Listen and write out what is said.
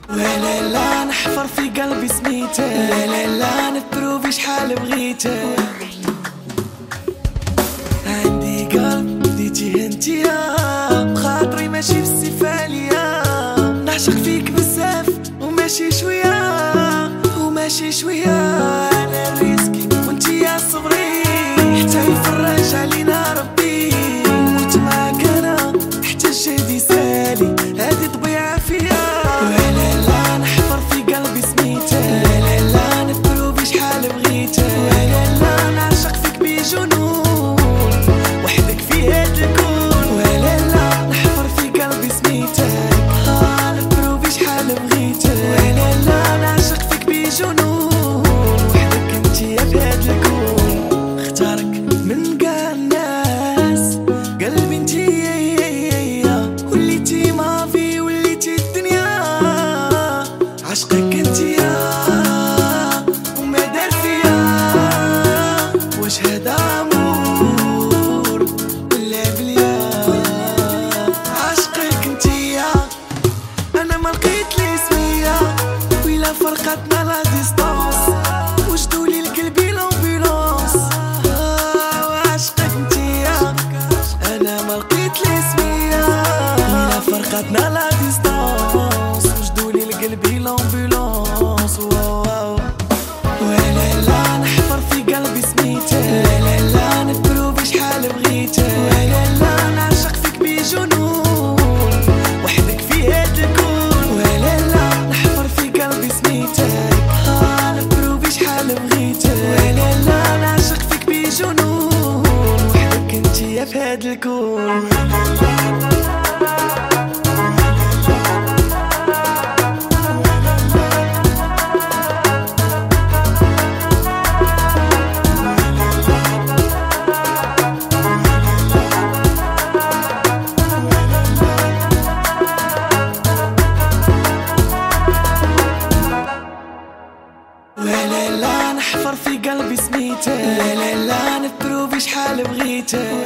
لا لا نحفر في قلبي سميته، لا لا نبروفي شحال بغيته. عندي قلب ديتيه انتيا، بخاطري ماشي في السفالية. نعشق فيك بزاف وماشي شوية وماشي شوية. انا الريسكي وانتيا صغري، حتى يفرج علينا ربي. نموت معاك انا حتى الجهد يسالي، هادي طبيعة فيا. لا لا نحفر في قلبي سميته، لا لا نبروفي شحال بغيته. لا لا نعشق فيك بجنون، وحدك في هاد الكون. ولا لا نحفر في قلبي سميتك، نبروفي شحال بغيته. ولا لا نعشق فيك بجنون، وحدك انتيا في هاد الكون. اختارك من كاع الناس، قلبي انتيا، وليتي مافي وليتي الدنيا. عشقك انتيا وما دار فيا، واش هدا امور ولا بليا؟ عشقك انتيا انا ما لقيت لي سمية، ويلا فرقتنا لا ديستانس، وجدولي لقلبي لامبولانس. وعشقك انتيا انا ما لقيت لي سمية، ويلا فرقتنا لا ديستانس، وجدولي لقلبي لامبولانس. ولا لا نحفر في قلبي سميته، لا لا نبروفي شحال بغيته. ولا لا نعشق فيك بجنون، وحدك في هاد الكون. ولا لا نحفر في قلبي سميتك، نبروفي شحال بغيته. ولا لا نعشق فيك بجنون، وحدك انتيا في هاد الكون. لا لا نحفر في قلبي سميته، لا لا نبروفي شحال بغيته.